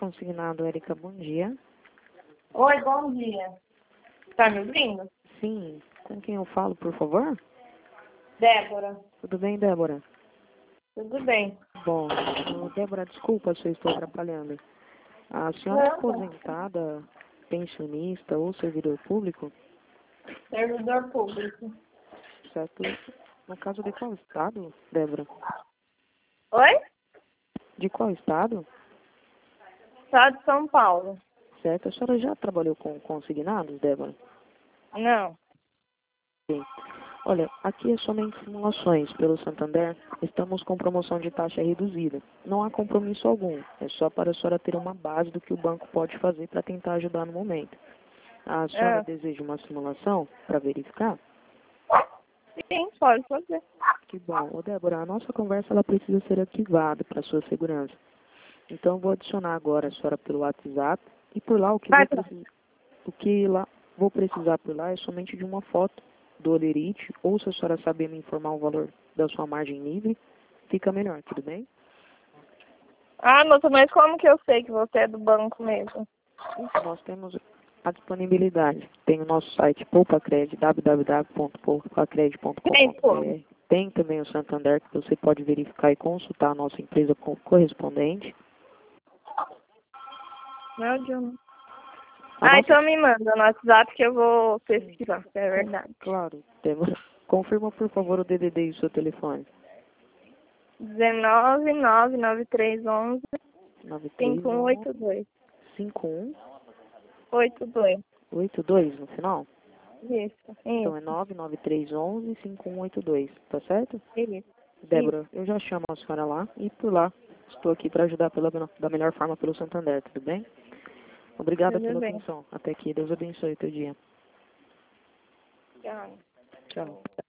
Consignado, Érica, bom dia. Oi, bom dia. Tá me ouvindo? Sim, com quem eu falo, por favor? Débora. Tudo bem, Débora? Tudo bem. Bom, Débora, desculpa se eu estou atrapalhando. A senhora é Não, aposentada, pensionista ou servidor público? servidor público. Certo? No caso de qual estado, Débora? Oi? De qual estado? Estado de São Paulo. Certo? A senhora já trabalhou com consignados, Débora? Não. Sim. Olha, aqui é somente simulações pelo Santander. Estamos com promoção de taxa reduzida. Não há compromisso algum. É só para a senhora ter uma base do que o banco pode fazer para tentar ajudar no momento. A senhora deseja uma simulação para verificar? Sim, pode fazer. Que bom. Ô, Débora, a nossa conversa ela precisa ser arquivada para sua segurança. Então, eu vou adicionar agora a senhora pelo WhatsApp e por lá vou precisar por lá é somente de uma foto do Olerite, ou se a senhora saber me informar o valor da sua margem livre, fica melhor, tudo bem? Ah, moça, mas como que eu sei que você é do banco mesmo? Isso, nós temos a disponibilidade. Tem o nosso site Poupacred, Tem como? www.poupacred.com.br. Tem também o Santander, que você pode verificar e consultar a nossa empresa correspondente. Meu Deus. A nossa... Então me manda no WhatsApp que eu vou pesquisar, se é verdade. Claro, temos. Confirma, por favor, o DDD e o seu telefone. 19 99311 9311 5182. 5182 82. no final? Isso, Então é isso, 99311 5182, tá certo? isso. Débora, eu já chamo a senhora lá e por lá estou aqui para ajudar da melhor forma pelo Santander, tudo bem? Obrigada Tudo pela bem. atenção. Até aqui. Deus abençoe o teu dia. Tchau. Tchau.